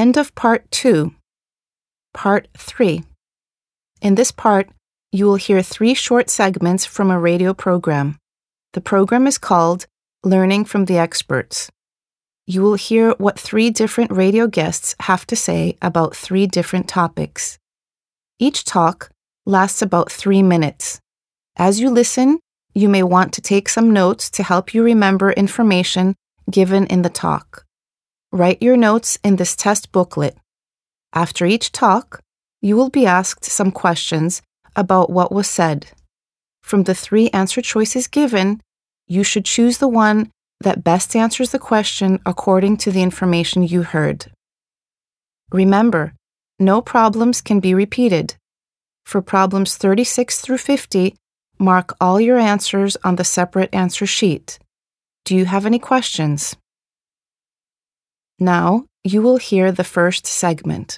end of Part 2. Part 3. In this part, you will hear 3 short segments from a radio program. The program is called Learning from the Experts. You will hear what 3 different radio guests have to say about 3 different topics. Each talk lasts about 3 minutes. As you listen, you may want to take some notes to help you remember information given in the talk. Write your notes in this test booklet. After each talk, you will be asked some questions about what was said. From the 3 answer choices given, you should choose the one that best answers the question according to the information you heard. Remember, no problems can be repeated. For problems 36 through 50, mark all your answers on the separate answer sheet. Do you have any questions? Now, you will hear the first segment.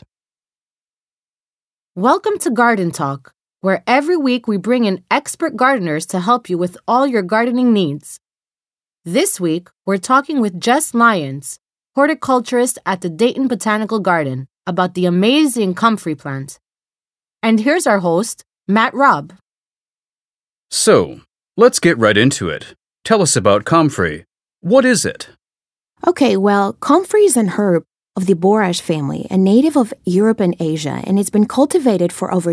Welcome to Garden Talk, where every week we bring in expert gardeners to help you with all your gardening needs. This week, we're talking with Jess Lyons, horticulturist at the Dayton Botanical Garden, about the amazing comfrey plant. And here's our host, Matt Robb. So, let's get right into it. Tell us about comfrey. What is it? Okay, well, comfrey is an herb of the borage family, a native of Europe and Asia, and it's been cultivated for over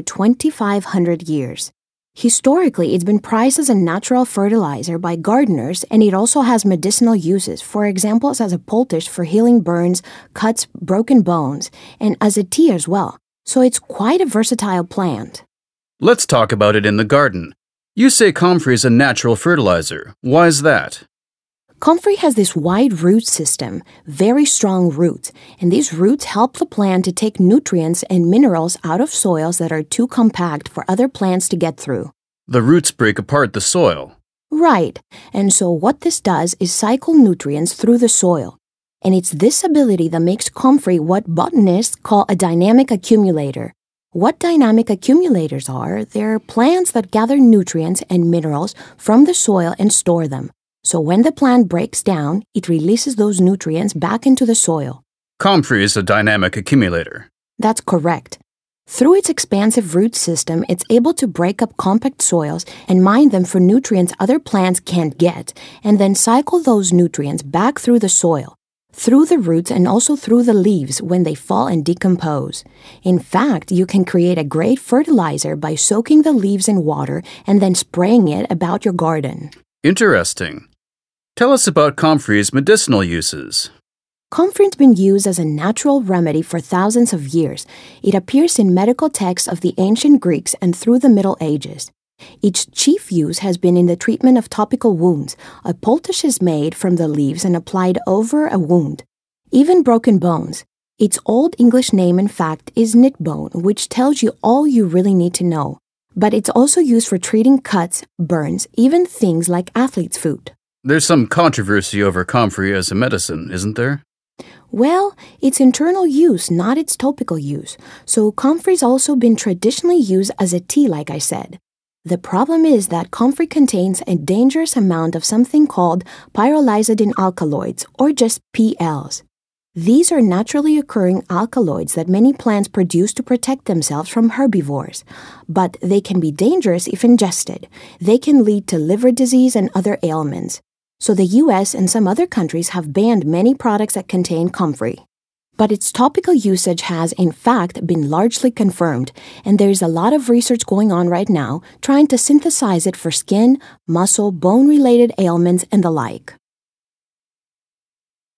2,500 years. Historically, it's been prized as a natural fertilizer by gardeners, and it also has medicinal uses, for example, as a poultice for healing burns, cuts, broken bones, and as a tea as well. So it's quite a versatile plant. Let's talk about it in the garden. You say comfrey is a natural fertilizer. Why is that? Comfrey has this wide root system, very strong roots, and these roots help the plant to take nutrients and minerals out of soils that are too compact for other plants to get through. The roots break apart the soil. Right, and so what this does is cycle nutrients through the soil. And it's this ability that makes comfrey what botanists call a dynamic accumulator. What dynamic accumulators are, they're plants that gather nutrients and minerals from the soil and store them. So when the plant breaks down, it releases those nutrients back into the soil. Comfrey is a dynamic accumulator. That's correct. Through its expansive root system, it's able to break up compact soils and mine them for nutrients other plants can't get, and then cycle those nutrients back through the soil, through the roots and also through the leaves when they fall and decompose. In fact, you can create a great fertilizer by soaking the leaves in water and then spraying it about your garden. Interesting. Tell us about comfrey's medicinal uses. Comfrey's been used as a natural remedy for thousands of years. It appears in medical texts of the ancient Greeks and through the Middle Ages. Its chief use has been in the treatment of topical wounds. A poultice is made from the leaves and applied over a wound. Even broken bones. Its Old English name, in fact, is knitbone, which tells you all you really need to know. But it's also used for treating cuts, burns, even things like athlete's foot. There's some controversy over comfrey as a medicine, isn't there? Well, it's internal use, not its topical use. So comfrey's also been traditionally used as a tea, like I said. The problem is that comfrey contains a dangerous amount of something called pyrrolizidine alkaloids, or just PLs. These are naturally occurring alkaloids that many plants produce to protect themselves from herbivores. But they can be dangerous if ingested. They can lead to liver disease and other ailments. So the US and some other countries have banned many products that contain comfrey. But its topical usage has, in fact, been largely confirmed, and there is a lot of research going on right now trying to synthesize it for skin, muscle, bone-related ailments, and the like.